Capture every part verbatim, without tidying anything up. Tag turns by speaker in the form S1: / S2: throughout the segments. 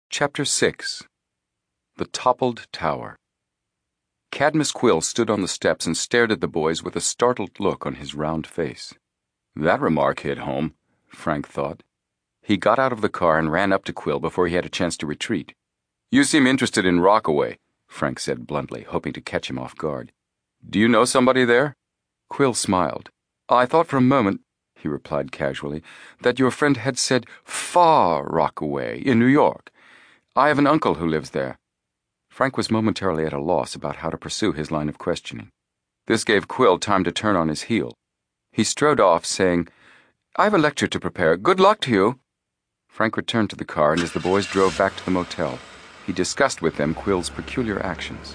S1: Chapter six. The Toppled Tower. Cadmus Quill stood on the steps and stared at the boys with a startled look on his round face. That remark hit home, Frank thought. He got out of the car and ran up to Quill before he had a chance to retreat. "You seem interested in Rockaway," Frank said bluntly, hoping to catch him off guard. "Do you know somebody there?" Quill smiled. "I thought for a moment," he replied casually, "that your friend had said Far Rockaway in New York. I have an uncle who lives there." Frank was momentarily at a loss about how to pursue his line of questioning. This gave Quill time to turn on his heel. He strode off, saying, "I have a lecture to prepare. Good luck to you." Frank returned to the car, and as the boys drove back to the motel, he discussed with them Quill's peculiar actions.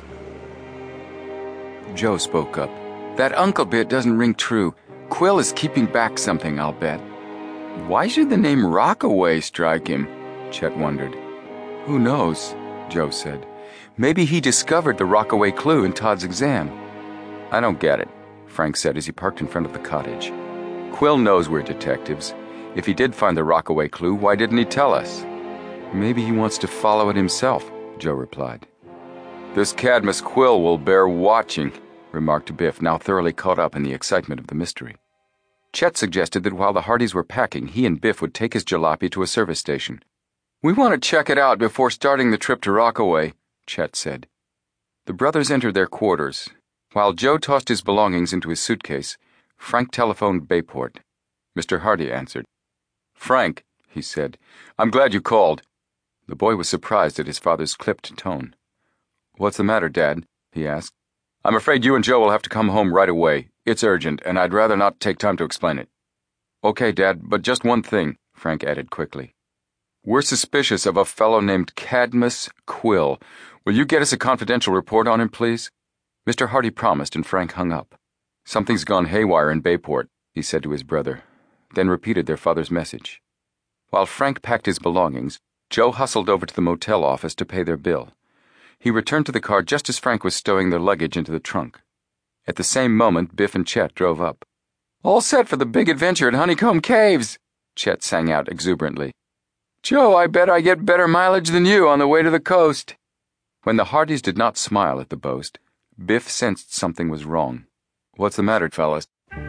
S1: Joe spoke up. "That uncle bit doesn't ring true. Quill is keeping back something, I'll bet." "Why should the name Rockaway strike him?" Chet wondered. "Who knows?" Joe said. "Maybe he discovered the Rockaway clue in Todd's exam." "I don't get it," Frank said as he parked in front of the cottage. "Quill knows we're detectives. If he did find the Rockaway clue, why didn't he tell us?" "Maybe he wants to follow it himself," Joe replied. "This Cadmus Quill will bear watching," remarked Biff, now thoroughly caught up in the excitement of the mystery. Chet suggested that while the Hardys were packing, he and Biff would take his jalopy to a service station. "We want to check it out before starting the trip to Rockaway," Chet said. The brothers entered their quarters. While Joe tossed his belongings into his suitcase, Frank telephoned Bayport. Mister Hardy answered. "Frank," he said, "I'm glad you called." The boy was surprised at his father's clipped tone. "What's the matter, Dad?" he asked. "I'm afraid you and Joe will have to come home right away. It's urgent, and I'd rather not take time to explain it." "Okay, Dad, but just one thing," Frank added quickly. "We're suspicious of a fellow named Cadmus Quill. Will you get us a confidential report on him, please?" Mister Hardy promised, and Frank hung up. "Something's gone haywire in Bayport," he said to his brother, then repeated their father's message. While Frank packed his belongings, Joe hustled over to the motel office to pay their bill. He returned to the car just as Frank was stowing their luggage into the trunk. At the same moment, Biff and Chet drove up. "All set for the big adventure at Honeycomb Caves," Chet sang out exuberantly. "Joe, I bet I get better mileage than you on the way to the coast." When the Hardys did not smile at the boast, Biff sensed something was wrong. "What's the matter, fellas?"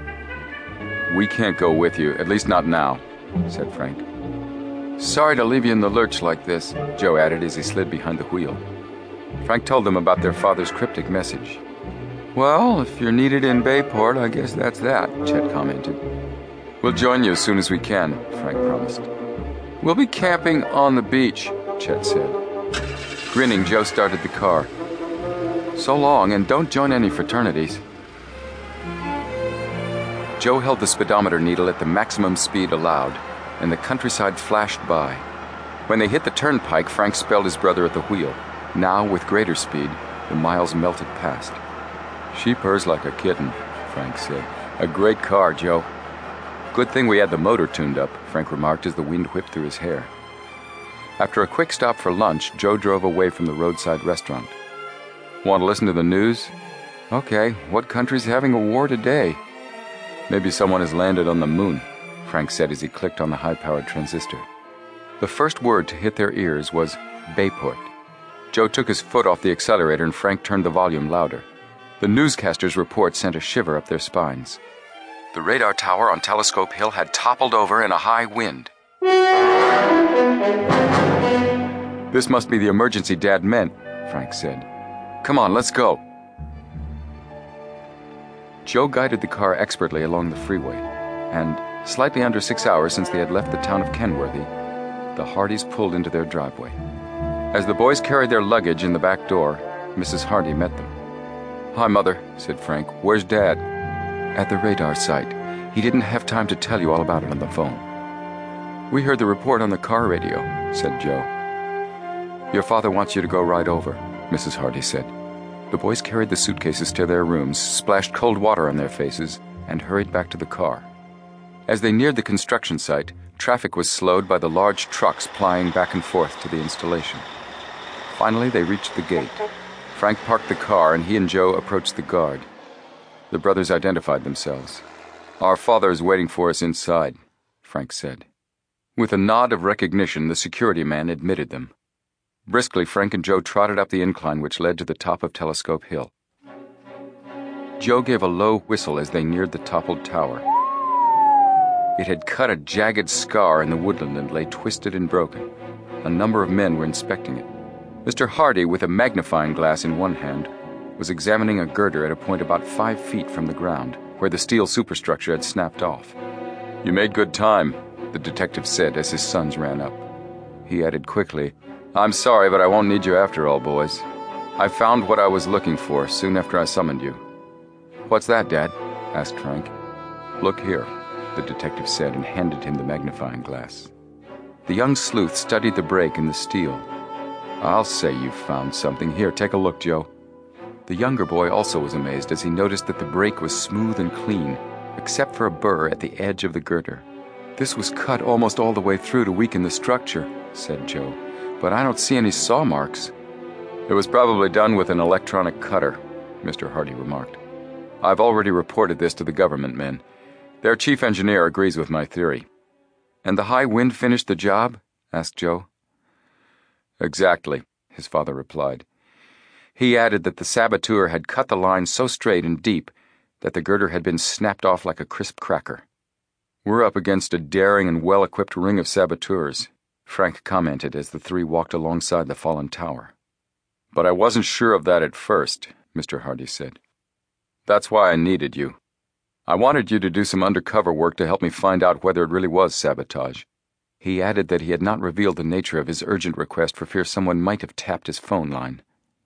S1: "We can't go with you, at least not now," said Frank. "Sorry to leave you in the lurch like this," Joe added as he slid behind the wheel. Frank told them about their father's cryptic message. "Well, if you're needed in Bayport, I guess that's that," Chet commented. "We'll join you as soon as we can," Frank promised. "We'll be camping on the beach," Chet said. Grinning, Joe started the car. "So long, and don't join any fraternities." Joe held the speedometer needle at the maximum speed allowed, and the countryside flashed by. When they hit the turnpike, Frank spelled his brother at the wheel. Now, with greater speed, the miles melted past. "She purrs like a kitten," Frank said. "A great car, Joe." "Good thing we had the motor tuned up," Frank remarked as the wind whipped through his hair. After a quick stop for lunch, Joe drove away from the roadside restaurant. "Want to listen to the news?" "Okay, what country's having a war today?" "Maybe someone has landed on the moon," Frank said as he clicked on the high-powered transistor. The first word to hit their ears was Bayport. Joe took his foot off the accelerator and Frank turned the volume louder. The newscaster's report sent a shiver up their spines. The radar tower on Telescope Hill had toppled over in a high wind. "This must be the emergency Dad meant," Frank said. "Come on, let's go." Joe guided the car expertly along the freeway, and, slightly under six hours since they had left the town of Kenworthy, the Hardys pulled into their driveway. As the boys carried their luggage in the back door, Missus Hardy met them. "Hi, Mother," said Frank. "Where's Dad?" "At the radar site. He didn't have time to tell you all about it on the phone." "We heard the report on the car radio," said Joe. "Your father wants you to go right over," Missus Hardy said. The boys carried the suitcases to their rooms, splashed cold water on their faces, and hurried back to the car. As they neared the construction site, traffic was slowed by the large trucks plying back and forth to the installation. Finally, they reached the gate. Frank parked the car, and he and Joe approached the guard. The brothers identified themselves. "Our father is waiting for us inside," Frank said. With a nod of recognition, the security man admitted them. Briskly, Frank and Joe trotted up the incline which led to the top of Telescope Hill. Joe gave a low whistle as they neared the toppled tower. It had cut a jagged scar in the woodland and lay twisted and broken. A number of men were inspecting it. Mister Hardy, with a magnifying glass in one hand, was examining a girder at a point about five feet from the ground, where the steel superstructure had snapped off. "You made good time," the detective said as his sons ran up. He added quickly, "I'm sorry, but I won't need you after all, boys. I found what I was looking for soon after I summoned you." "What's that, Dad?" asked Frank. "Look here," the detective said and handed him the magnifying glass. The young sleuth studied the break in the steel. "I'll say you found something. Here, take a look, Joe." The younger boy also was amazed as he noticed that the break was smooth and clean, except for a burr at the edge of the girder. "This was cut almost all the way through to weaken the structure," said Joe, "but I don't see any saw marks." "It was probably done with an electronic cutter," Mister Hardy remarked. "I've already reported this to the government men. Their chief engineer agrees with my theory." "And the high wind finished the job?" asked Joe. "Exactly," his father replied. He added that the saboteur had cut the line so straight and deep that the girder had been snapped off like a crisp cracker. "We're up against a daring and well-equipped ring of saboteurs," Frank commented as the three walked alongside the fallen tower. "But I wasn't sure of that at first," Mister Hardy said. "That's why I needed you. I wanted you to do some undercover work to help me find out whether it really was sabotage." He added that he had not revealed the nature of his urgent request for fear someone might have tapped his phone line.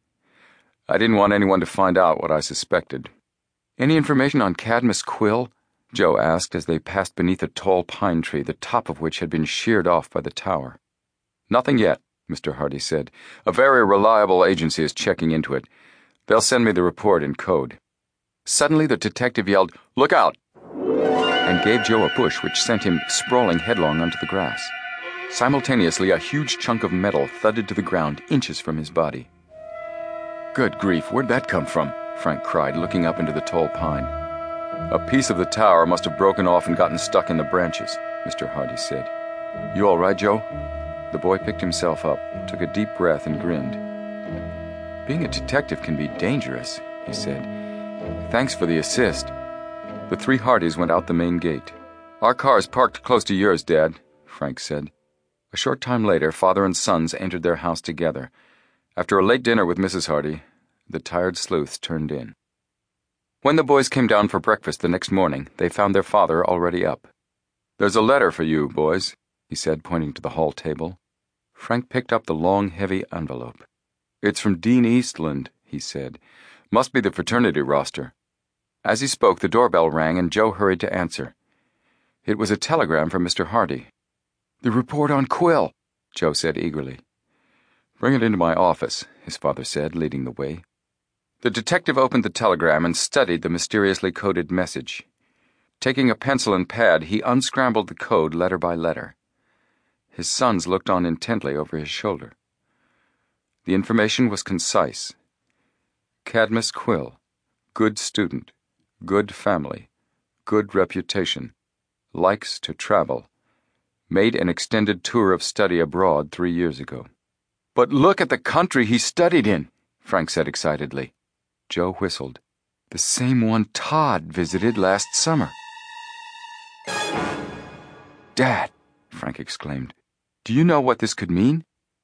S1: "I didn't want anyone to find out what I suspected." "Any information on Cadmus Quill?" Joe asked as they passed beneath a tall pine tree, the top of which had been sheared off by the tower. "Nothing yet," Mister Hardy said. "A very reliable agency is checking into it. They'll send me the report in code." Suddenly the detective yelled, "Look out!" and gave Joe a push which sent him sprawling headlong onto the grass. Simultaneously, a huge chunk of metal thudded to the ground inches from his body. "Good grief, where'd that come from?" Frank cried, looking up into the tall pine. "A piece of the tower must have broken off and gotten stuck in the branches," Mister Hardy said. "You all right, Joe?" The boy picked himself up, took a deep breath, and grinned. "Being a detective can be dangerous," he said. "Thanks for the assist." The three Hardys went out the main gate. "Our car's parked close to yours, Dad," Frank said. A short time later, father and sons entered their house together. After a late dinner with Missus Hardy, the tired sleuths turned in. When the boys came down for breakfast the next morning, they found their father already up. "There's a letter for you, boys," he said, pointing to the hall table. Frank picked up the long, heavy envelope. "It's from Dean Eastland," he said. "Must be the fraternity roster." As he spoke, the doorbell rang and Joe hurried to answer. It was a telegram from Mister Hardy. "The report on Quill," Joe said eagerly. "Bring it into my office," his father said, leading the way. The detective opened the telegram and studied the mysteriously coded message. Taking a pencil and pad, he unscrambled the code letter by letter. His sons looked on intently over his shoulder. The information was concise. Cadmus Quill, good student, good family, good reputation, likes to travel, made an extended tour of study abroad three years ago. "But look at the country he studied in," Frank said excitedly. Joe whistled. "The same one Todd visited last summer." "Dad," Frank exclaimed, "do you know what this could mean?"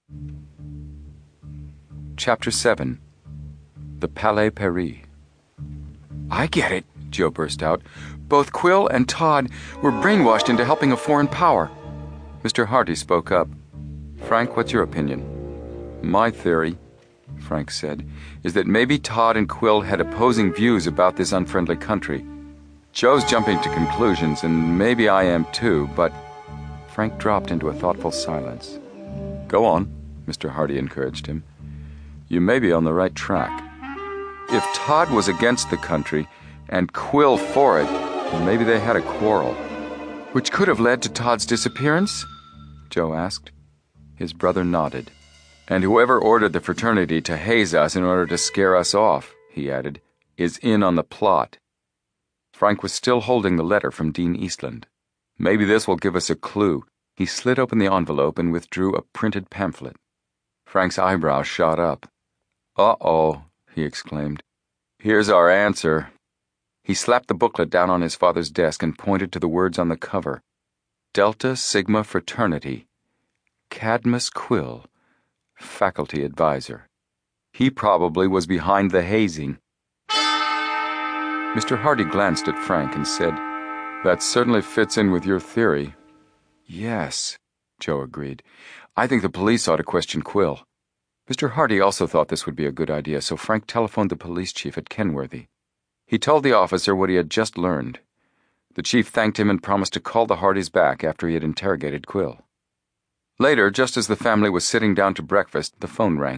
S1: Chapter seven. The Palais Paris. "I get it," Joe burst out. "Both Quill and Todd were brainwashed into helping a foreign power." Mister Hardy spoke up. "Frank, what's your opinion?" "My theory," Frank said, "is that maybe Todd and Quill had opposing views about this unfriendly country. Joe's jumping to conclusions, and maybe I am too, but—" Frank dropped into a thoughtful silence. "Go on," Mister Hardy encouraged him. "You may be on the right track. If Todd was against the country and Quill for it, maybe they had a quarrel." "Which could have led to Todd's disappearance?" Joe asked. His brother nodded. "And whoever ordered the fraternity to haze us in order to scare us off," he added, "is in on the plot." Frank was still holding the letter from Dean Eastland. "Maybe this will give us a clue." He slid open the envelope and withdrew a printed pamphlet. Frank's eyebrows shot up. "Uh-oh," he exclaimed. "Here's our answer." He slapped the booklet down on his father's desk and pointed to the words on the cover. Delta Sigma Fraternity. Cadmus Quill, faculty advisor. He probably was behind the hazing. Mister Hardy glanced at Frank and said, "That certainly fits in with your theory." "Yes," Joe agreed. "I think the police ought to question Quill." Mister Hardy also thought this would be a good idea, so Frank telephoned the police chief at Kenworthy. He told the officer what he had just learned. The chief thanked him and promised to call the Hardys back after he had interrogated Quill. Later, just as the family was sitting down to breakfast, the phone rang.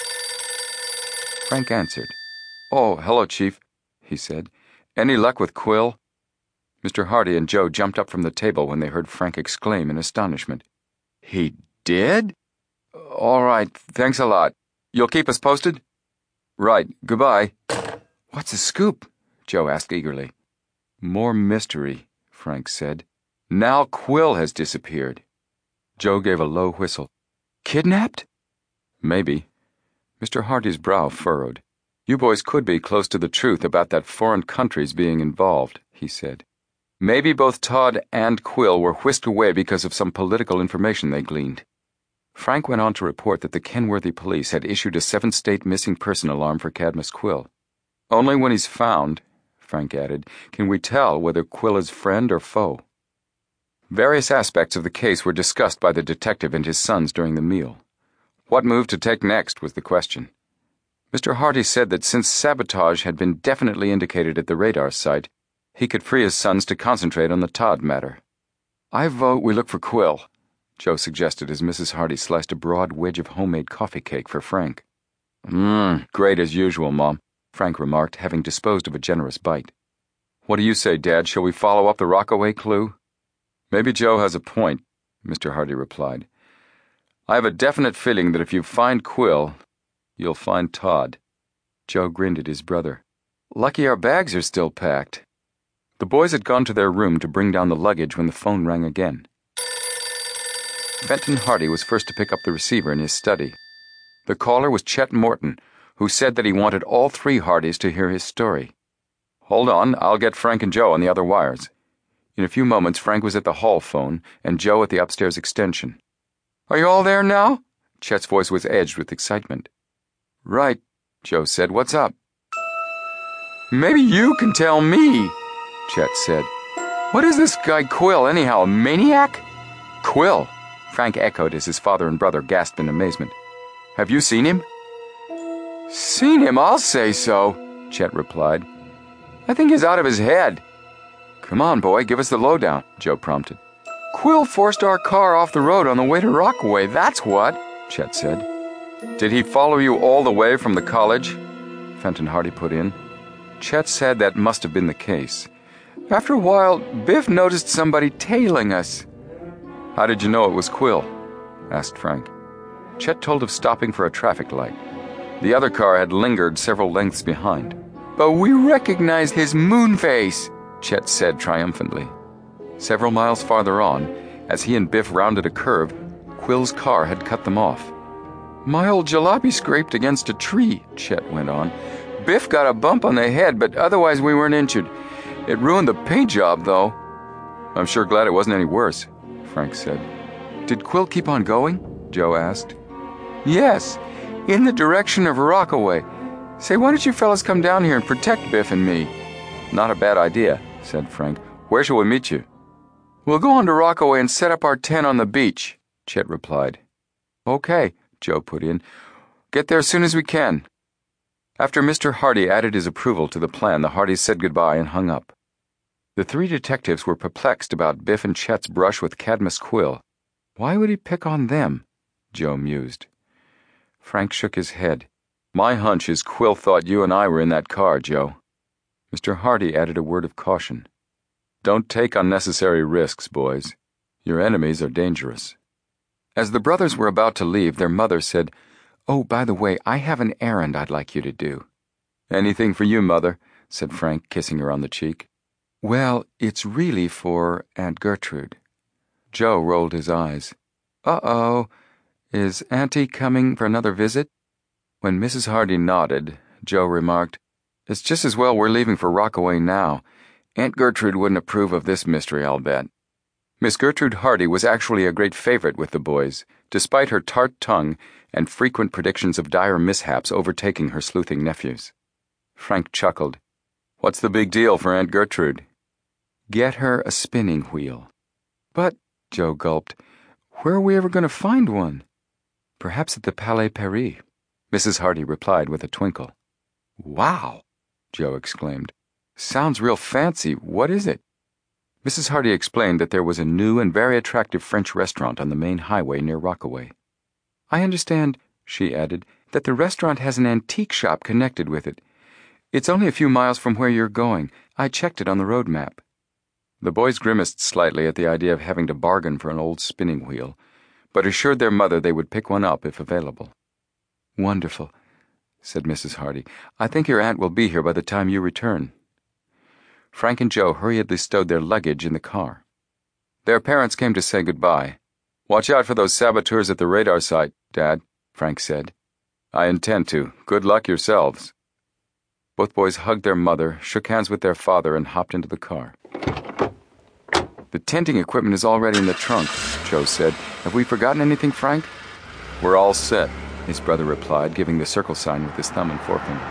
S1: Frank answered. "Oh, hello, Chief," he said. "Any luck with Quill?" Mister Hardy and Joe jumped up from the table when they heard Frank exclaim in astonishment. "He did? All right, thanks a lot. You'll keep us posted?" "Right, goodbye." "What's the scoop?" Joe asked eagerly. "More mystery," Frank said. "Now Quill has disappeared." Joe gave a low whistle. "Kidnapped?" "Maybe." Mister Hardy's brow furrowed. "You boys could be close to the truth about that foreign countries being involved," he said. "Maybe both Todd and Quill were whisked away because of some political information they gleaned." Frank went on to report that the Kenworthy police had issued a seven-state missing person alarm for Cadmus Quill. "Only when he's found," Frank added, "can we tell whether Quill is friend or foe." Various aspects of the case were discussed by the detective and his sons during the meal. What move to take next was the question. Mister Hardy said that since sabotage had been definitely indicated at the radar site, he could free his sons to concentrate on the Todd matter. "I vote we look for Quill," Joe suggested as Missus Hardy sliced a broad wedge of homemade coffee cake for Frank. Mmm, great as usual, Mom," Frank remarked, having disposed of a generous bite. "What do you say, Dad? Shall we follow up the Rockaway clue?" "Maybe Joe has a point," Mister Hardy replied. "I have a definite feeling that if you find Quill, you'll find Todd." Joe grinned at his brother. "Lucky our bags are still packed." The boys had gone to their room to bring down the luggage when the phone rang again. Fenton Hardy was first to pick up the receiver in his study. The caller was Chet Morton, who said that he wanted all three Hardys to hear his story. "Hold on, I'll get Frank and Joe on the other wires." In a few moments, Frank was at the hall phone and Joe at the upstairs extension. "Are you all there now?" Chet's voice was edged with excitement. "Right," Joe said. "What's up?" "Maybe you can tell me," Chet said. "What is this guy Quill, anyhow, a maniac?" "Quill?" Frank echoed as his father and brother gasped in amazement. "Have you seen him?" "Seen him, I'll say so," Chet replied. "I think he's out of his head." "Come on, boy, give us the lowdown," Joe prompted. "Quill forced our car off the road on the way to Rockaway, that's what," Chet said. "Did he follow you all the way from the college?" Fenton Hardy put in. Chet said that must have been the case. "After a while, Biff noticed somebody tailing us." "How did you know it was Quill?" asked Frank. Chet told of stopping for a traffic light. The other car had lingered several lengths behind. "But we recognized his moon face," Chet said triumphantly. Several miles farther on, as he and Biff rounded a curve, Quill's car had cut them off. "My old jalopy scraped against a tree," Chet went on. "Biff got a bump on the head, but otherwise we weren't injured. It ruined the paint job, though." "I'm sure glad it wasn't any worse," Frank said. "Did Quill keep on going?" Joe asked. "Yes, in the direction of Rockaway. Say, why don't you fellas come down here and protect Biff and me?" "Not a bad idea," said Frank. "Where shall we meet you?" "We'll go on to Rockaway and set up our tent on the beach," Chet replied. "Okay," Joe put in. "Get there as soon as we can." After Mister Hardy added his approval to the plan, the Hardys said goodbye and hung up. The three detectives were perplexed about Biff and Chet's brush with Cadmus Quill. Why would he pick on them? Joe mused. Frank shook his head. "My hunch is Quill thought you and I were in that car, Joe." Mister Hardy added a word of caution. "Don't take unnecessary risks, boys. Your enemies are dangerous." As the brothers were about to leave, their mother said, "Oh, by the way, I have an errand I'd like you to do." "Anything for you, Mother," said Frank, kissing her on the cheek. "Well, it's really for Aunt Gertrude." Joe rolled his eyes. "Uh-oh. Is Auntie coming for another visit? When Missus Hardy nodded, Joe remarked, It's just as well we're leaving for Rockaway now. Aunt Gertrude wouldn't approve of this mystery, I'll bet. Miss Gertrude Hardy was actually a great favorite with the boys, despite her tart tongue and frequent predictions of dire mishaps overtaking her sleuthing nephews. Frank chuckled. What's the big deal for Aunt Gertrude? Get her a spinning wheel. But, Joe gulped, where are we ever going to find one? Perhaps at the Palais Paris, Missus Hardy replied with a twinkle. Wow, Joe exclaimed. Sounds real fancy. What is it? Missus Hardy explained that there was a new and very attractive French restaurant on the main highway near Rockaway. I understand, she added, that the restaurant has an antique shop connected with it. It's only a few miles from where you're going. I checked it on the road map. The boys grimaced slightly at the idea of having to bargain for an old spinning wheel, but assured their mother they would pick one up if available. Wonderful, said Missus Hardy. I think your aunt will be here by the time you return. Frank and Joe hurriedly stowed their luggage in the car. Their parents came to say goodbye. Watch out for those saboteurs at the radar site, Dad, Frank said. I intend to. Good luck yourselves. Both boys hugged their mother, shook hands with their father, and hopped into the car. The tenting equipment is already in the trunk, Joe said. Have we forgotten anything, Frank? We're all set, his brother replied, giving the circle sign with his thumb and forefinger.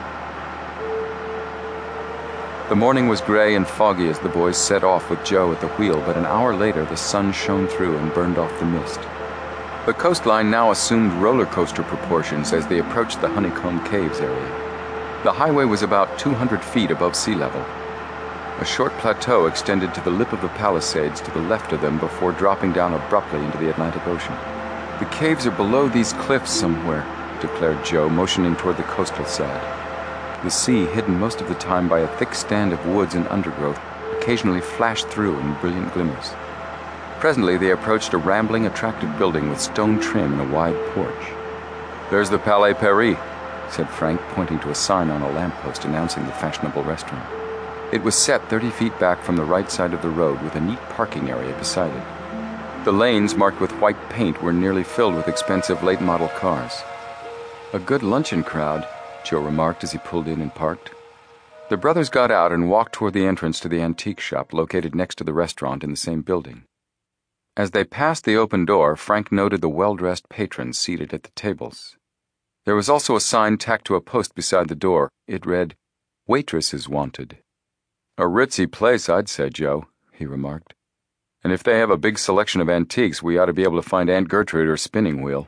S1: The morning was gray and foggy as the boys set off with Joe at the wheel, but an hour later the sun shone through and burned off the mist. The coastline now assumed roller coaster proportions as they approached the Honeycomb Caves area. The highway was about two hundred feet above sea level. A short plateau extended to the lip of the Palisades to the left of them before dropping down abruptly into the Atlantic Ocean. The caves are below these cliffs somewhere, declared Joe, motioning toward the coastal side. The sea, hidden most of the time by a thick stand of woods and undergrowth, occasionally flashed through in brilliant glimmers. Presently they approached a rambling, attractive building with stone trim and a wide porch. There's the Palais Paris, said Frank, pointing to a sign on a lamppost announcing the fashionable restaurant. It was set thirty feet back from the right side of the road with a neat parking area beside it. The lanes, marked with white paint, were nearly filled with expensive late-model cars. A good luncheon crowd, Joe remarked as he pulled in and parked. The brothers got out and walked toward the entrance to the antique shop located next to the restaurant in the same building. As they passed the open door, Frank noted the well-dressed patrons seated at the tables. There was also a sign tacked to a post beside the door. It read, Waitresses Wanted. A ritzy place, I'd say, Joe, he remarked. And if they have a big selection of antiques, we ought to be able to find Aunt Gertrude her spinning wheel.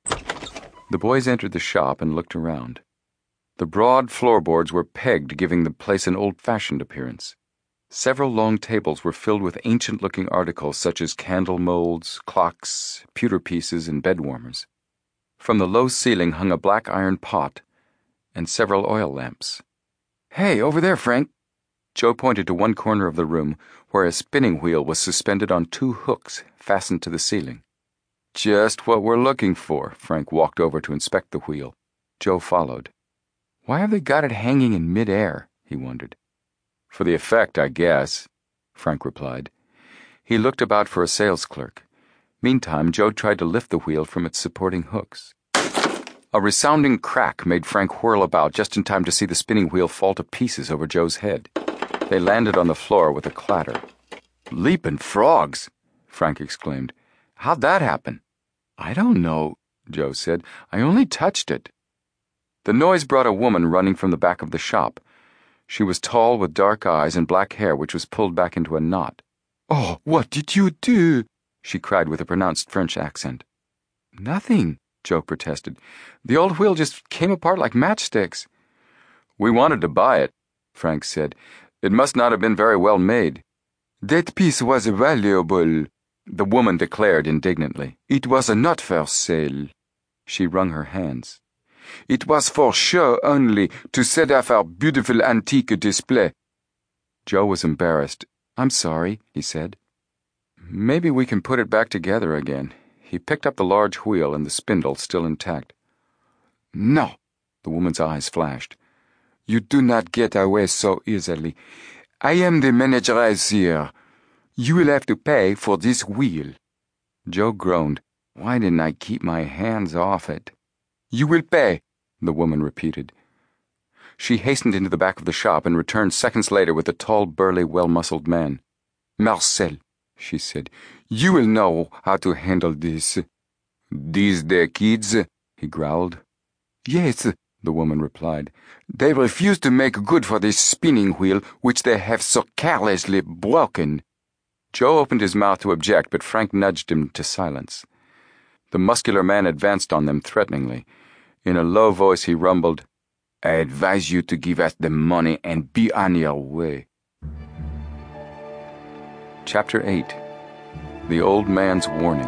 S1: The boys entered the shop and looked around. The broad floorboards were pegged, giving the place an old-fashioned appearance. Several long tables were filled with ancient-looking articles such as candle molds, clocks, pewter pieces, and bed warmers. From the low ceiling hung a black iron pot and several oil lamps. Hey, over there, Frank! Joe pointed to one corner of the room where a spinning wheel was suspended on two hooks fastened to the ceiling. Just what we're looking for. Frank walked over to inspect the wheel. Joe followed. Why have they got it hanging in mid-air? He wondered. For the effect, I guess, Frank replied. He looked about for a sales clerk. Meantime, Joe tried to lift the wheel from its supporting hooks. A resounding crack made Frank whirl about just in time to see the spinning wheel fall to pieces over Joe's head. They landed on the floor with a clatter. Leapin' frogs, Frank exclaimed. How'd that happen? I don't know, Joe said. I only touched it. The noise brought a woman running from the back of the shop. She was tall with dark eyes and black hair which was pulled back into a knot. Oh, what did you do? She cried with a pronounced French accent. Nothing, Joe protested. The old wheel just came apart like matchsticks. We wanted to buy it, Frank said. It must not have been very well made. That piece was valuable, the woman declared indignantly. It was not for sale. She wrung her hands. It was for show only, to set off our beautiful antique display. Joe was embarrassed. I'm sorry, he said. Maybe we can put it back together again. He picked up the large wheel and the spindle still intact. No, the woman's eyes flashed. You do not get away so easily. I am the manager here. You will have to pay for this wheel. Joe groaned. Why didn't I keep my hands off it? You will pay, the woman repeated. She hastened into the back of the shop and returned seconds later with a tall, burly, well-muscled man. Marcel, she said, you will know how to handle this. These there kids, he growled. Yes, the woman replied. They refuse to make good for this spinning wheel which they have so carelessly broken. Joe opened his mouth to object, but Frank nudged him to silence. The muscular man advanced on them threateningly. In a low voice he rumbled, I advise you to give us the money and be on your way. Chapter eight. The Old Man's Warning.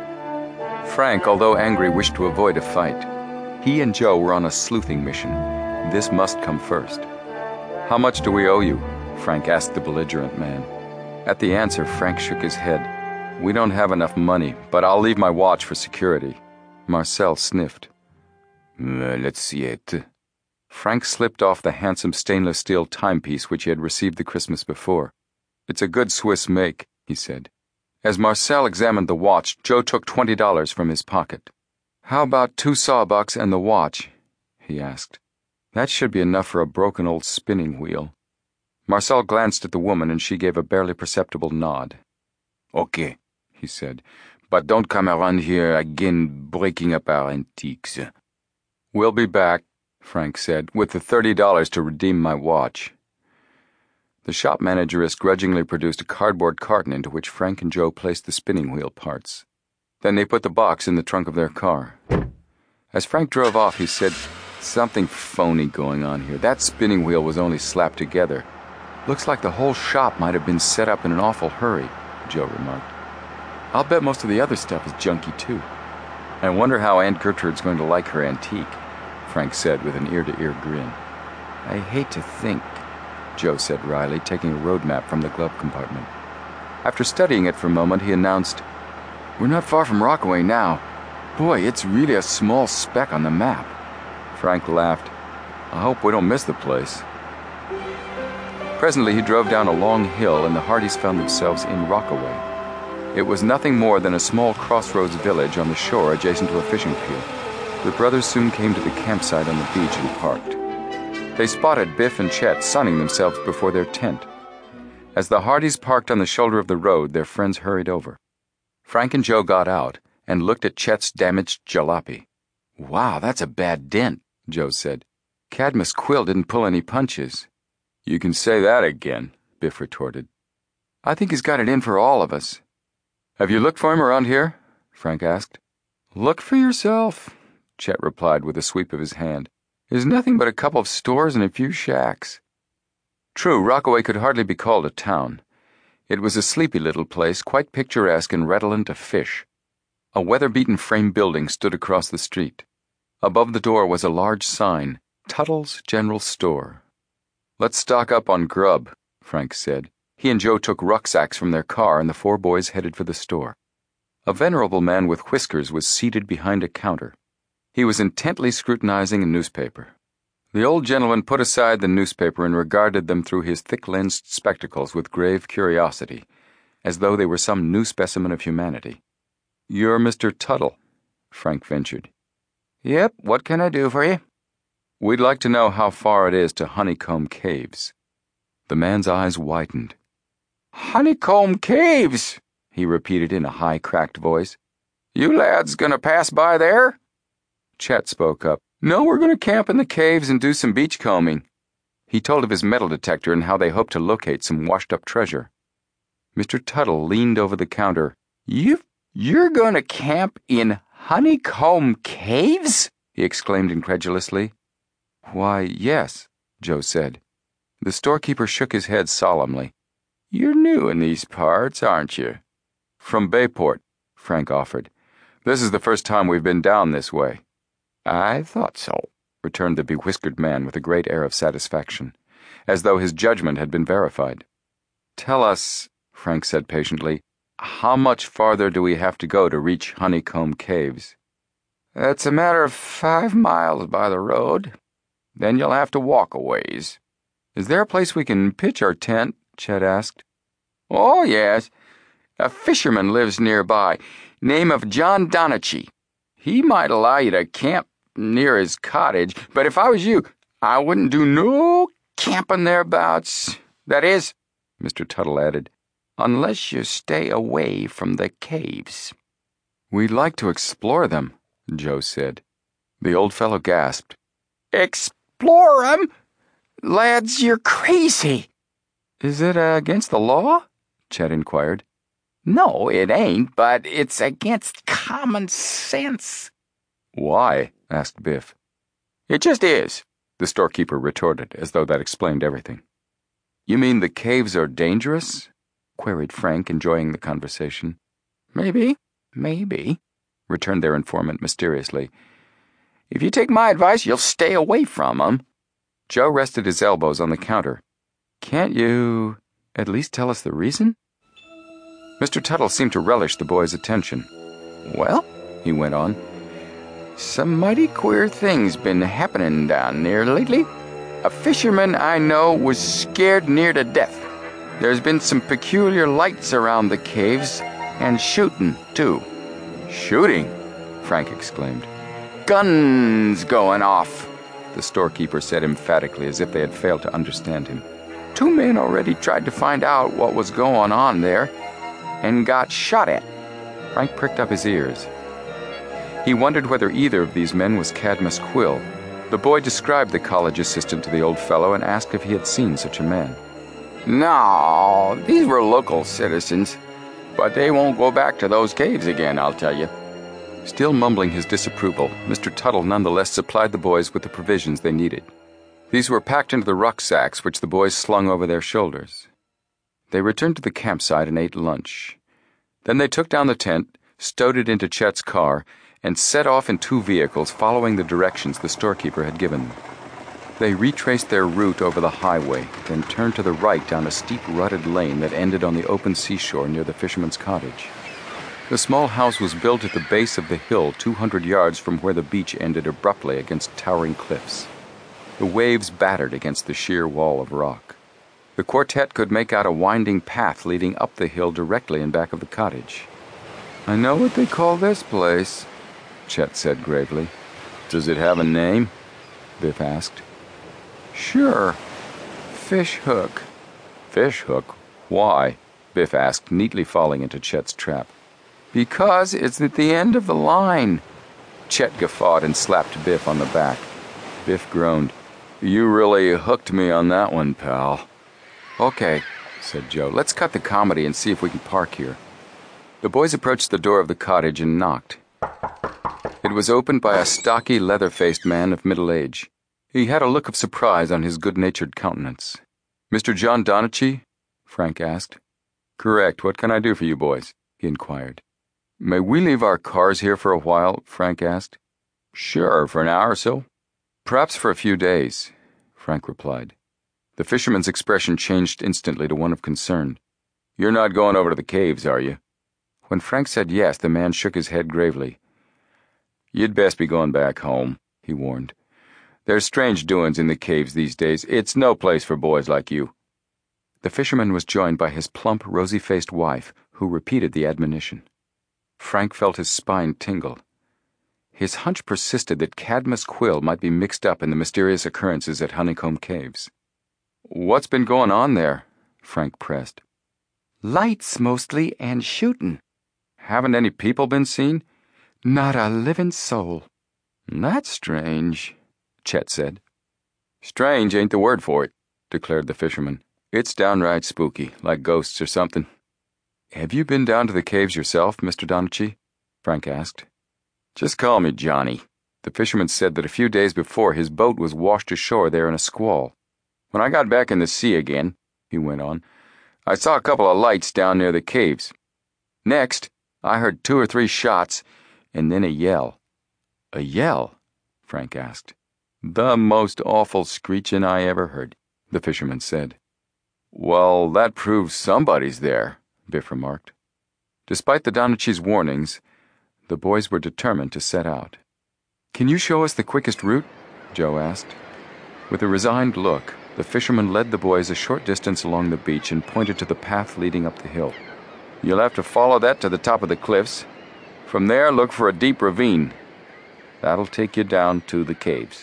S1: Frank, although angry, wished to avoid a fight. He and Joe were on a sleuthing mission. This must come first. How much do we owe you? Frank asked the belligerent man. At the answer, Frank shook his head. We don't have enough money, but I'll leave my watch for security. Marcel sniffed. Uh, let's see it. Frank slipped off the handsome stainless steel timepiece which he had received the Christmas before. It's a good Swiss make, he said. As Marcel examined the watch, Joe took twenty dollars from his pocket. How about two sawbucks and the watch? He asked. That should be enough for a broken old spinning wheel. Marcel glanced at the woman and she gave a barely perceptible nod. Okay, he said, but don't come around here again breaking up our antiques. We'll be back, Frank said, with the thirty dollars to redeem my watch. The shop manageress grudgingly produced a cardboard carton into which Frank and Joe placed the spinning wheel parts. Then they put the box in the trunk of their car. As Frank drove off, he said, something phony going on here. That spinning wheel was only slapped together. Looks like the whole shop might have been set up in an awful hurry, Joe remarked. I'll bet most of the other stuff is junky, too. I wonder how Aunt Gertrude's going to like her antique, Frank said with an ear-to-ear grin. I hate to think, Joe said wryly, taking a road map from the glove compartment. After studying it for a moment, he announced, We're not far from Rockaway now. Boy, it's really a small speck on the map. Frank laughed. I hope we don't miss the place. Presently he drove down a long hill and the Hardys found themselves in Rockaway. It was nothing more than a small crossroads village on the shore adjacent to a fishing pier. The brothers soon came to the campsite on the beach and parked. They spotted Biff and Chet sunning themselves before their tent. As the Hardys parked on the shoulder of the road, their friends hurried over. Frank and Joe got out and looked at Chet's damaged jalopy. Wow, that's a bad dent, Joe said. Cadmus Quill didn't pull any punches. You can say that again, Biff retorted. I think he's got it in for all of us. Have you looked for him around here? Frank asked. Look for yourself, Chet replied with a sweep of his hand. There's nothing but a couple of stores and a few shacks. True, Rockaway could hardly be called a town. It was a sleepy little place, quite picturesque and redolent of fish. A weather-beaten frame building stood across the street. Above the door was a large sign, Tuttle's General Store. Let's stock up on grub, Frank said. He and Joe took rucksacks from their car and the four boys headed for the store. A venerable man with whiskers was seated behind a counter. He was intently scrutinizing a newspaper. The old gentleman put aside the newspaper and regarded them through his thick-lensed spectacles with grave curiosity, as though they were some new specimen of humanity. You're Mister Tuttle, Frank ventured. Yep, what can I do for you? We'd like to know how far it is to Honeycomb Caves. The man's eyes widened. Honeycomb Caves, he repeated in a high, cracked voice. You lads gonna pass by there? Chet spoke up. No, we're gonna camp in the caves and do some beachcombing. He told of his metal detector and how they hoped to locate some washed-up treasure. Mister Tuttle leaned over the counter. You, you're gonna camp in Honeycomb Caves? He exclaimed incredulously. Why, yes, Joe said. The storekeeper shook his head solemnly. You're new in these parts, aren't you? From Bayport, Frank offered. This is the first time we've been down this way. I thought so, returned the bewhiskered man with a great air of satisfaction, as though his judgment had been verified. Tell us, Frank said patiently, how much farther do we have to go to reach Honeycomb Caves? It's a matter of five miles by the road. Then you'll have to walk a ways. Is there a place we can pitch our tent? Chet asked. Oh, yes. A fisherman lives nearby. Name of John Donachie. He might allow you to camp near his cottage, but if I was you, I wouldn't do no camping thereabouts. That is," Mister Tuttle added, "unless you stay away from the caves." "We'd like to explore them," Joe said. The old fellow gasped. "Explore 'em? Lads, you're crazy." "Is it uh, against the law?" Chet inquired.
S2: "No, it ain't, but it's against common sense."
S1: "Why?" asked Biff.
S2: "It just is,"
S1: the storekeeper retorted, as though that explained everything. "You mean the caves are dangerous?" queried Frank, enjoying the conversation.
S2: "Maybe, maybe,"
S1: returned their informant mysteriously.
S2: "If you take my advice, you'll stay away from 'em."
S1: Joe rested his elbows on the counter. "Can't you at least tell us the reason?" Mister Tuttle seemed to relish the boy's attention.
S2: "Well," he went on, "some mighty queer things been happening down there lately. A fisherman I know was scared near to death. There's been some peculiar lights around the caves, and shooting, too."
S1: "Shooting?" Frank exclaimed.
S2: "Guns going off,"
S1: the storekeeper said emphatically, as if they had failed to understand him.
S2: "Two men already tried to find out what was going on there, and got shot at."
S1: Frank pricked up his ears. He wondered whether either of these men was Cadmus Quill. The boy described the college assistant to the old fellow and asked if he had seen such a man.
S2: "No, these were local citizens, but they won't go back to those caves again, I'll tell you."
S1: Still mumbling his disapproval, Mister Tuttle nonetheless supplied the boys with the provisions they needed. These were packed into the rucksacks which the boys slung over their shoulders. They returned to the campsite and ate lunch. Then they took down the tent, stowed it into Chet's car, and set off in two vehicles following the directions the storekeeper had given them. They retraced their route over the highway, then turned to the right down a steep rutted lane that ended on the open seashore near the fisherman's cottage. The small house was built at the base of the hill two hundred yards from where the beach ended abruptly against towering cliffs. The waves battered against the sheer wall of rock. The quartet could make out a winding path leading up the hill directly in back of the cottage.
S2: "I know what they call this place,"
S1: Chet said gravely. "Does it have a name?" Biff asked.
S2: "Sure. Fish Hook."
S1: "Fish Hook? Why?" Biff asked, neatly falling into Chet's trap.
S2: "Because it's at the end of the line."
S1: Chet guffawed and slapped Biff on the back. Biff groaned. "You really hooked me on that one, pal."
S2: "Okay,"
S1: said Joe. "Let's cut the comedy and see if we can park here." The boys approached the door of the cottage and knocked. It was opened by a stocky, leather-faced man of middle age. He had a look of surprise on his good-natured countenance. "Mister John Donachie?" Frank asked. "Correct. What can I do for you boys?" he inquired. "May we leave our cars here for a while?" Frank asked. "Sure, for an hour or so." "Perhaps for a few days," Frank replied. The fisherman's expression changed instantly to one of concern. "You're not going over to the caves, are you?" When Frank said yes, the man shook his head gravely. "You'd best be going back home," he warned. "There's strange doings in the caves these days. It's no place for boys like you." The fisherman was joined by his plump, rosy-faced wife, who repeated the admonition. Frank felt his spine tingle. His hunch persisted that Cadmus Quill might be mixed up in the mysterious occurrences at Honeycomb Caves. "What's been going on there?" Frank pressed.
S2: "Lights, mostly, and shooting."
S1: "Haven't any people been seen?"
S2: "Not a living soul."
S1: "That's strange," Chet said. "Strange ain't the word for it," declared the fisherman. "It's downright spooky, like ghosts or something." "Have you been down to the caves yourself, Mister Donachie?" Frank asked. "Just call me Johnny." The fisherman said that a few days before his boat was washed ashore there in a squall. "When I got back in the sea again," he went on, "I saw a couple of lights down near the caves. Next, I heard two or three shots, and then a yell."
S2: "A yell?"
S1: Frank asked. "The most awful screeching I ever heard," the fisherman said. "Well, that proves somebody's there," Biff remarked. Despite the Donachie's warnings, the boys were determined to set out. "Can you show us the quickest route?" Joe asked. With a resigned look, the fisherman led the boys a short distance along the beach and pointed to the path leading up the hill. "You'll have to follow that to the top of the cliffs. From there, look for a deep ravine. That'll take you down to the caves."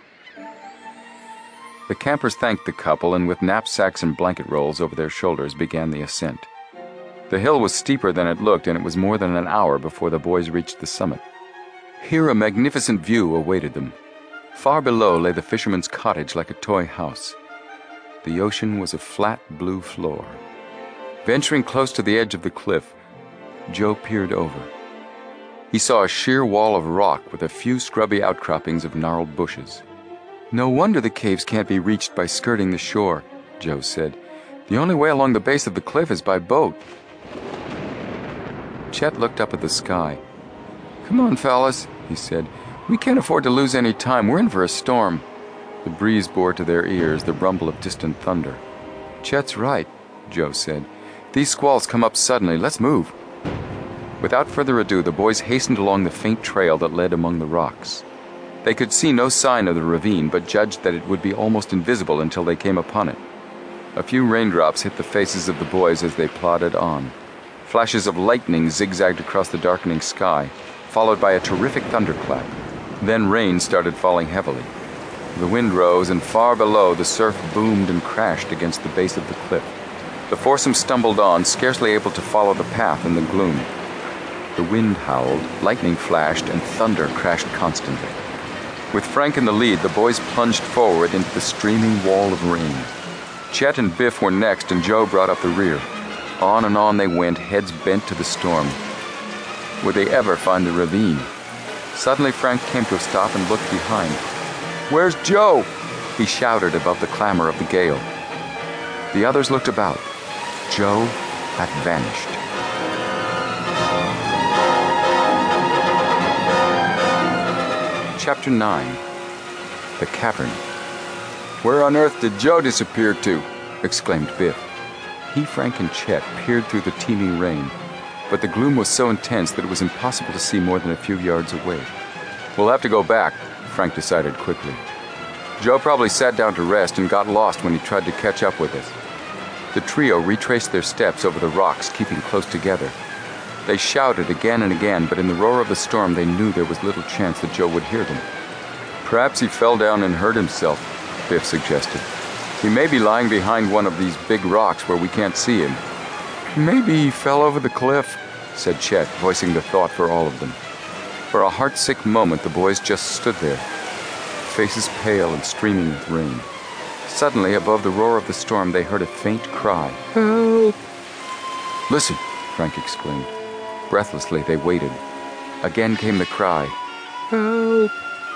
S1: The campers thanked the couple and with knapsacks and blanket rolls over their shoulders began the ascent. The hill was steeper than it looked, and it was more than an hour before the boys reached the summit. Here a magnificent view awaited them. Far below lay the fisherman's cottage like a toy house. The ocean was a flat blue floor. Venturing close to the edge of the cliff, Joe peered over. He saw a sheer wall of rock with a few scrubby outcroppings of gnarled bushes. "No wonder the caves can't be reached by skirting the shore," Joe said. "The only way along the base of the cliff is by boat." Chet looked up at the sky. "Come on, fellas," he said. "We can't afford to lose any time. We're in for a storm." The breeze bore to their ears the rumble of distant thunder. "Chet's right," Joe said. "These squalls come up suddenly. Let's move." Without further ado, the boys hastened along the faint trail that led among the rocks. They could see no sign of the ravine, but judged that it would be almost invisible until they came upon it. A few raindrops hit the faces of the boys as they plodded on. Flashes of lightning zigzagged across the darkening sky, followed by a terrific thunderclap. Then rain started falling heavily. The wind rose, and far below the surf boomed and crashed against the base of the cliff. The foursome stumbled on, scarcely able to follow the path in the gloom. The wind howled, lightning flashed, and thunder crashed constantly. With Frank in the lead, the boys plunged forward into the streaming wall of rain. Chet and Biff were next, and Joe brought up the rear. On and on they went, heads bent to the storm. Would they ever find the ravine? Suddenly Frank came to a stop and looked behind. "Where's Joe?" he shouted above the clamor of the gale. The others looked about. Joe had vanished. Chapter nine. The Cavern. "Where on earth did Joe disappear to?" exclaimed Biff. He, Frank, and Chet peered through the teeming rain, but the gloom was so intense that it was impossible to see more than a few yards away. "We'll have to go back," Frank decided quickly. "Joe probably sat down to rest and got lost when he tried to catch up with us." The trio retraced their steps over the rocks, keeping close together. They shouted again and again, but in the roar of the storm they knew there was little chance that Joe would hear them. "Perhaps he fell down and hurt himself," Biff suggested. "He may be lying behind one of these big rocks where we can't see him." "Maybe he fell over the cliff," said Chet, voicing the thought for all of them. For a heartsick moment the boys just stood there, faces pale and streaming with rain. Suddenly, above the roar of the storm, they heard a faint cry. "Help!" "Listen!" Frank exclaimed. Breathlessly, they waited. Again came the cry. "Help!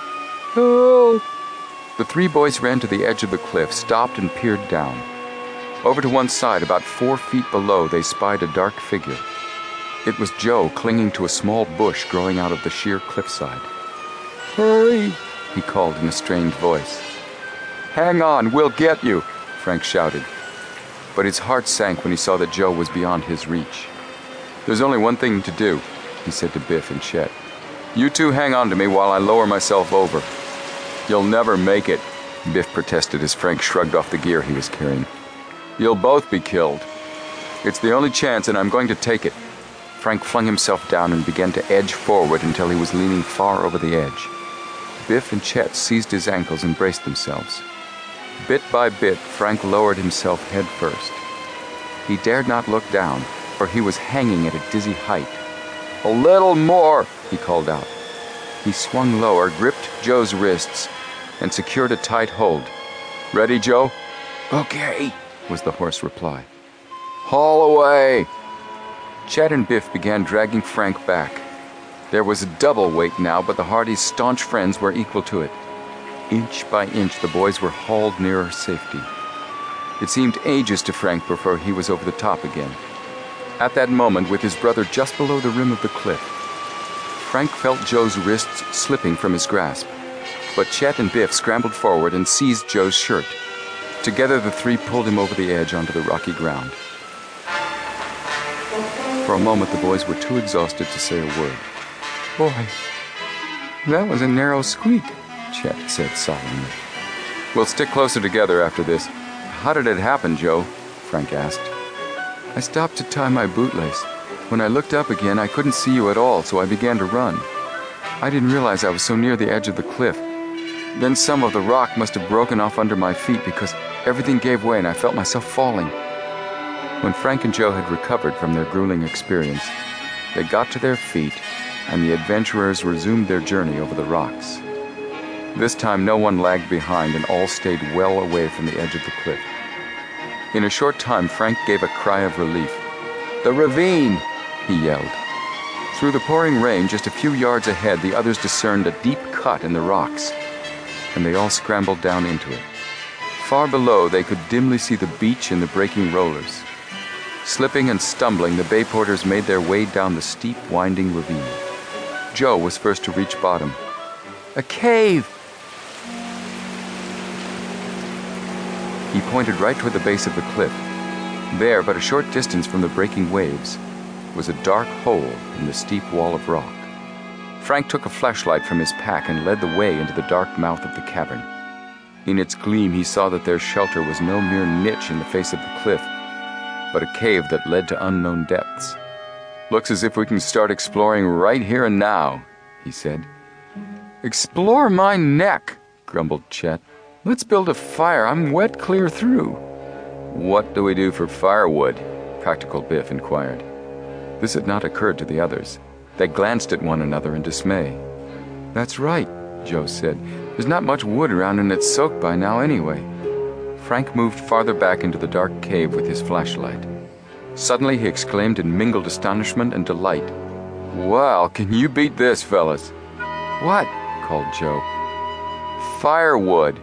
S1: Help!" The three boys ran to the edge of the cliff, stopped and peered down. Over to one side, about four feet below, they spied a dark figure. It was Joe clinging to a small bush growing out of the sheer cliffside. "Hurry!" he called in a strained voice. "Hang on, we'll get you!" Frank shouted. But his heart sank when he saw that Joe was beyond his reach. "There's only one thing to do," he said to Biff and Chet. "You two hang on to me while I lower myself over." "You'll never make it," Biff protested as Frank shrugged off the gear he was carrying. "You'll both be killed. It's the only chance, and I'm going to take it." Frank flung himself down and began to edge forward until he was leaning far over the edge. Biff and Chet seized his ankles and braced themselves. Bit by bit, Frank lowered himself head first. He dared not look down, for he was hanging at a dizzy height. "A little more," he called out. He swung lower, gripped Joe's wrists, and secured a tight hold. "Ready, Joe?" "Okay," was the hoarse reply. "Haul away!" Chet and Biff began dragging Frank back. There was a double weight now, but the Hardys' staunch friends were equal to it. Inch by inch, the boys were hauled nearer safety. It seemed ages to Frank before he was over the top again. At that moment, with his brother just below the rim of the cliff, Frank felt Joe's wrists slipping from his grasp. But Chet and Biff scrambled forward and seized Joe's shirt. Together, the three pulled him over the edge onto the rocky ground. For a moment, the boys were too exhausted to say a word. "Boy, that was a narrow squeak," Chet said solemnly. "We'll stick closer together after this. How did it happen, Joe?" Frank asked. "I stopped to tie my bootlace. When I looked up again, I couldn't see you at all, so I began to run. I didn't realize I was so near the edge of the cliff. Then some of the rock must have broken off under my feet because everything gave way and I felt myself falling. When Frank and Joe had recovered from their grueling experience, they got to their feet and the adventurers resumed their journey over the rocks. This time no one lagged behind and all stayed well away from the edge of the cliff. In a short time, Frank gave a cry of relief. "The ravine!" he yelled. Through the pouring rain, just a few yards ahead, the others discerned a deep cut in the rocks, and they all scrambled down into it. Far below, they could dimly see the beach and the breaking rollers. Slipping and stumbling, the bay porters made their way down the steep, winding ravine. Joe was first to reach bottom. "A cave!" He pointed right toward the base of the cliff. There, but a short distance from the breaking waves, was a dark hole in the steep wall of rock. Frank took a flashlight from his pack and led the way into the dark mouth of the cavern. In its gleam, he saw that their shelter was no mere niche in the face of the cliff, but a cave that led to unknown depths. "Looks as if we can start exploring right here and now," he said. "Explore my neck," grumbled Chet. "Let's build a fire. I'm wet clear through." "What do we do for firewood?" Practical Biff inquired. This had not occurred to the others. They glanced at one another in dismay. "That's right," Joe said. "There's not much wood around and it's soaked by now anyway." Frank moved farther back into the dark cave with his flashlight. Suddenly he exclaimed in mingled astonishment and delight. "Well, can you beat this, fellas?" "What?" called Joe. "Firewood."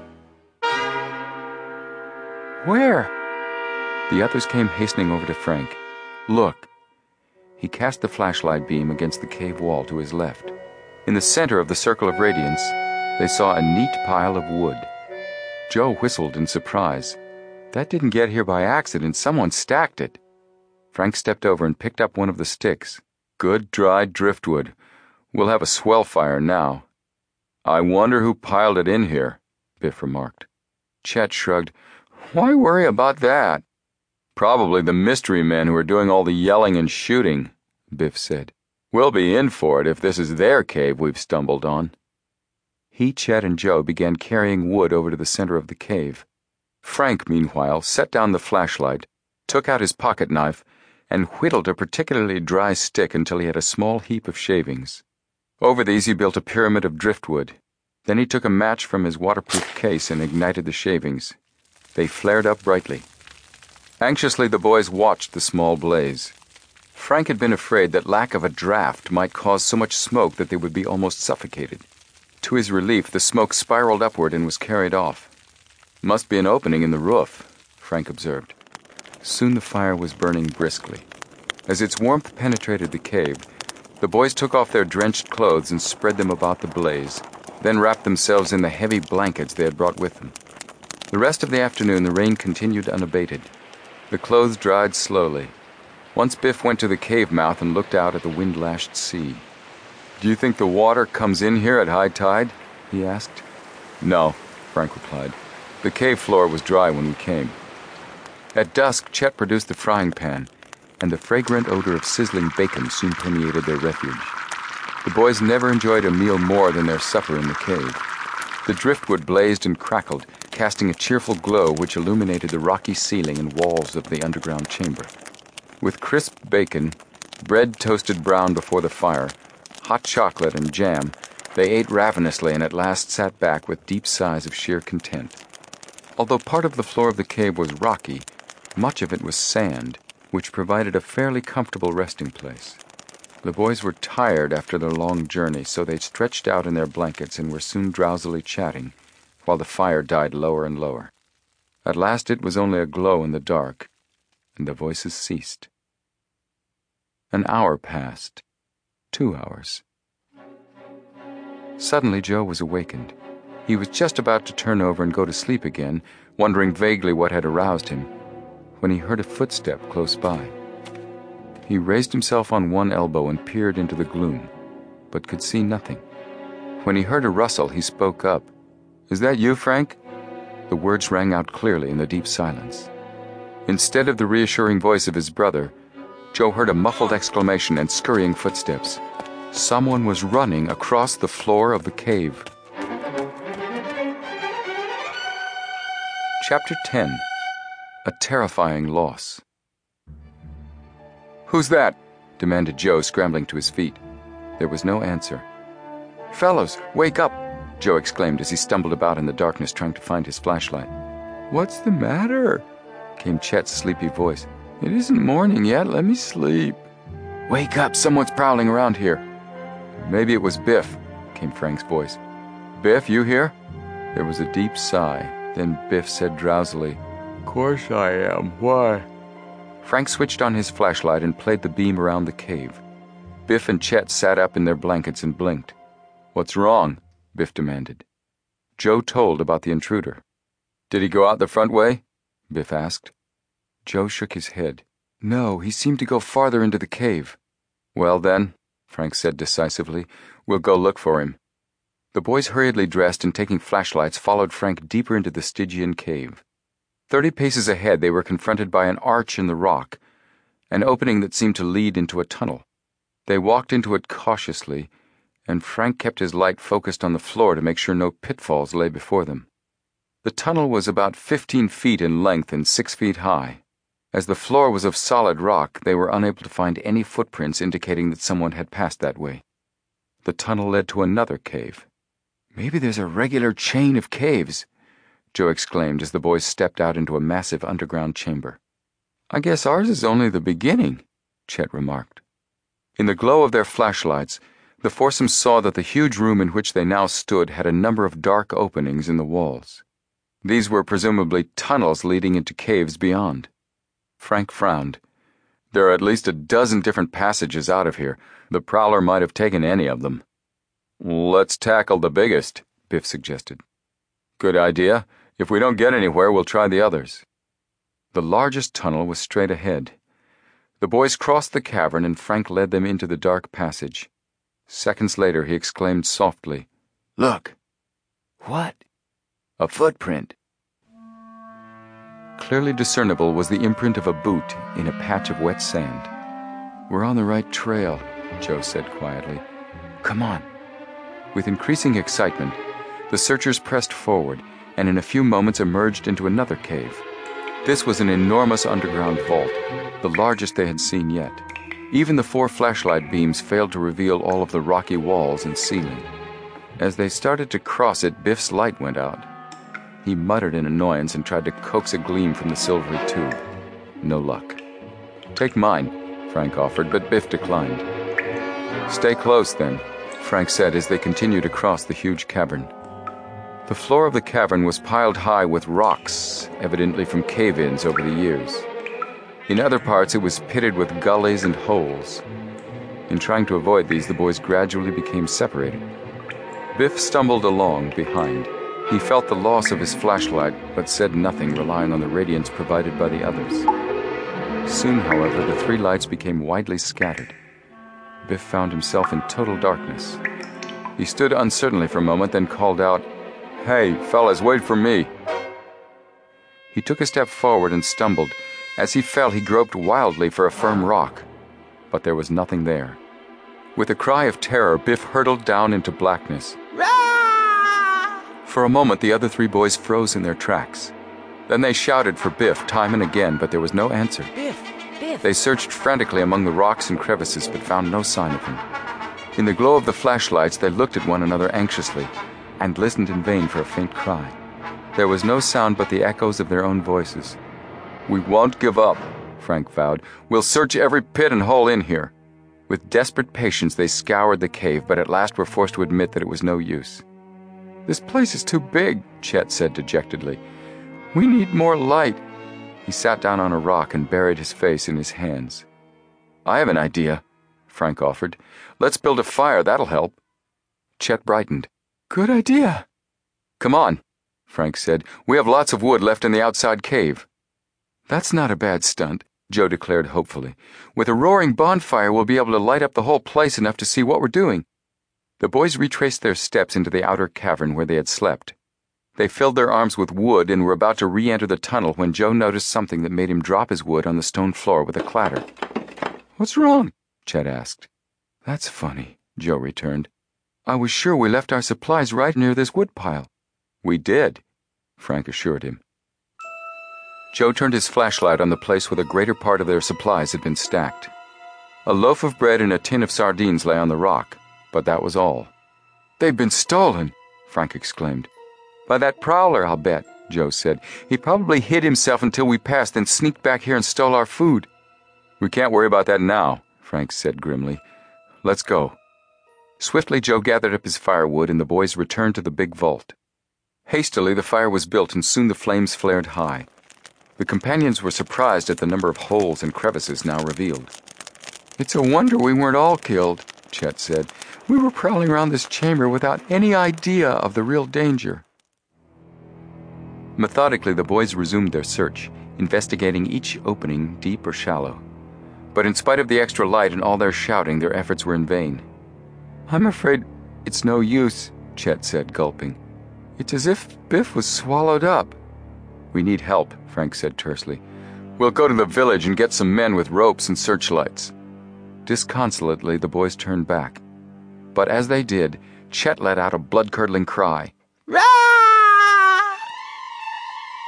S1: "Where?" The others came hastening over to Frank. "Look." He cast the flashlight beam against the cave wall to his left. In the center of the circle of radiance, they saw a neat pile of wood. Joe whistled in surprise. That didn't get here by accident. Someone stacked it. Frank stepped over and picked up one of the sticks. "Good dried driftwood. We'll have a swell fire now." "I wonder who piled it in here," Biff remarked. Chet shrugged. "Why worry about that?" "Probably the mystery men who are doing all the yelling and shooting," Biff said. "We'll be in for it if this is their cave we've stumbled on." He, Chet, and Joe began carrying wood over to the center of the cave. Frank, meanwhile, set down the flashlight, took out his pocket knife, and whittled a particularly dry stick until he had a small heap of shavings. Over these he built a pyramid of driftwood. Then he took a match from his waterproof case and ignited the shavings. They flared up brightly. Anxiously, the boys watched the small blaze. Frank had been afraid that lack of a draft might cause so much smoke that they would be almost suffocated. To his relief, the smoke spiraled upward and was carried off. "Must be an opening in the roof," Frank observed. Soon the fire was burning briskly. As its warmth penetrated the cave, the boys took off their drenched clothes and spread them about the blaze, then wrapped themselves in the heavy blankets they had brought with them. The rest of the afternoon the rain continued unabated. The clothes dried slowly. Once Biff went to the cave mouth and looked out at the wind-lashed sea. "Do you think the water comes in here at high tide?" he asked. "No," Frank replied. "The cave floor was dry when we came." At dusk, Chet produced the frying pan, and the fragrant odor of sizzling bacon soon permeated their refuge. The boys never enjoyed a meal more than their supper in the cave. The driftwood blazed and crackled, casting a cheerful glow which illuminated the rocky ceiling and walls of the underground chamber. With crisp bacon, bread toasted brown before the fire, hot chocolate and jam, they ate ravenously and at last sat back with deep sighs of sheer content. Although part of the floor of the cave was rocky, much of it was sand, which provided a fairly comfortable resting place. The boys were tired after their long journey, so they stretched out in their blankets and were soon drowsily chatting, while the fire died lower and lower. At last it was only a glow in the dark, and the voices ceased. An hour passed. Two hours. Suddenly Joe was awakened. He was just about to turn over and go to sleep again, wondering vaguely what had aroused him, when he heard a footstep close by. He raised himself on one elbow and peered into the gloom, but could see nothing. When he heard a rustle, he spoke up. "Is that you, Frank?" The words rang out clearly in the deep silence. Instead of the reassuring voice of his brother, Joe heard a muffled exclamation and scurrying footsteps. Someone was running across the floor of the cave. Chapter ten. A Terrifying Loss. "Who's that?" demanded Joe, scrambling to his feet. There was no answer. "Fellows, wake up!" Joe exclaimed as he stumbled about in the darkness trying to find his flashlight. "What's the matter?" came Chet's sleepy voice. "It isn't morning yet. Let me sleep." "Wake up! Someone's prowling around here." "Maybe it was Biff," came Frank's voice. "Biff, you here?" There was a deep sigh. Then Biff said drowsily, "Course I am. Why?" Frank switched on his flashlight and played the beam around the cave. Biff and Chet sat up in their blankets and blinked. "What's wrong?" Biff demanded. Joe told about the intruder. "Did he go out the front way?" Biff asked. Joe shook his head. "No, he seemed to go farther into the cave." "Well then," Frank said decisively, "we'll go look for him." The boys hurriedly dressed and taking flashlights followed Frank deeper into the Stygian cave. Thirty paces ahead they were confronted by an arch in the rock, an opening that seemed to lead into a tunnel. They walked into it cautiously, and Frank kept his light focused on the floor to make sure no pitfalls lay before them. The tunnel was about fifteen feet in length and six feet high. As the floor was of solid rock, they were unable to find any footprints indicating that someone had passed that way. The tunnel led to another cave. "Maybe there's a regular chain of caves," Joe exclaimed as the boys stepped out into a massive underground chamber. "I guess ours is only the beginning," Chet remarked. In the glow of their flashlights, the foursome saw that the huge room in which they now stood had a number of dark openings in the walls. These were presumably tunnels leading into caves beyond. Frank frowned. "There are at least a dozen different passages out of here. The Prowler might have taken any of them." "Let's tackle the biggest," Biff suggested. "Good idea. If we don't get anywhere, we'll try the others." The largest tunnel was straight ahead. The boys crossed the cavern and Frank led them into the dark passage. Seconds later he exclaimed softly, "Look!" "What?" "A footprint." Clearly discernible was the imprint of a boot in a patch of wet sand. "We're on the right trail," Joe said quietly. "Come on." With increasing excitement, the searchers pressed forward and in a few moments emerged into another cave. This was an enormous underground vault, the largest they had seen yet. Even the four flashlight beams failed to reveal all of the rocky walls and ceiling. As they started to cross it, Biff's light went out. He muttered in annoyance and tried to coax a gleam from the silvery tube. No luck. "Take mine," Frank offered, but Biff declined. "Stay close, then," Frank said as they continued across the huge cavern. The floor of the cavern was piled high with rocks, evidently from cave-ins over the years. In other parts it was pitted with gullies and holes. In trying to avoid these, the boys gradually became separated. Biff stumbled along behind. He felt the loss of his flashlight, but said nothing, relying on the radiance provided by the others. Soon, however, the three lights became widely scattered. Biff found himself in total darkness. He stood uncertainly for a moment, then called out, "Hey, fellas, wait for me." He took a step forward and stumbled. As he fell, he groped wildly for a firm rock, but there was nothing there. With a cry of terror, Biff hurtled down into blackness. For a moment, the other three boys froze in their tracks. Then they shouted for Biff time and again, but there was no answer.
S3: Biff! Biff!
S1: They searched frantically among the rocks and crevices, but found no sign of him. In the glow of the flashlights, they looked at one another anxiously and listened in vain for a faint cry. There was no sound but the echoes of their own voices. "We won't give up," Frank vowed. "We'll search every pit and hole in here." With desperate patience, they scoured the cave, but at last were forced to admit that it was no use. "This place is too big," Chet said dejectedly. "We need more light." He sat down on a rock and buried his face in his hands. "I have an idea," Frank offered. "Let's build a fire, that'll help." Chet brightened. "Good idea." "Come on," Frank said. "We have lots of wood left in the outside cave." "That's not a bad stunt," Joe declared hopefully. "With a roaring bonfire, we'll be able to light up the whole place enough to see what we're doing." The boys retraced their steps into the outer cavern where they had slept. They filled their arms with wood and were about to re-enter the tunnel when Joe noticed something that made him drop his wood on the stone floor with a clatter. What's wrong? Chet asked. That's funny, Joe returned. I was sure we left our supplies right near this woodpile. We did, Frank assured him. Joe turned his flashlight on the place where the greater part of their supplies had been stacked. A loaf of bread and a tin of sardines lay on the rock, but that was all. They've been stolen, Frank exclaimed. By that prowler, I'll bet, Joe said. He probably hid himself until we passed, then sneaked back here and stole our food. We can't worry about that now, Frank said grimly. Let's go. Swiftly, Joe gathered up his firewood, and the boys returned to the big vault. Hastily, the fire was built, and soon the flames flared high. The companions were surprised at the number of holes and crevices now revealed. It's a wonder we weren't all killed, Chet said. We were prowling around this chamber without any idea of the real danger. Methodically, the boys resumed their search, investigating each opening, deep or shallow. But in spite of the extra light and all their shouting, their efforts were in vain. I'm afraid it's no use, Chet said, gulping. It's as if Biff was swallowed up. We need help, Frank said tersely. We'll go to the village and get some men with ropes and searchlights. Disconsolately, the boys turned back. But as they did, Chet let out a blood-curdling cry. Rah!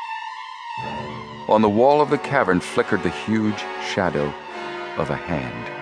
S1: On the wall of the cavern flickered the huge shadow of a hand.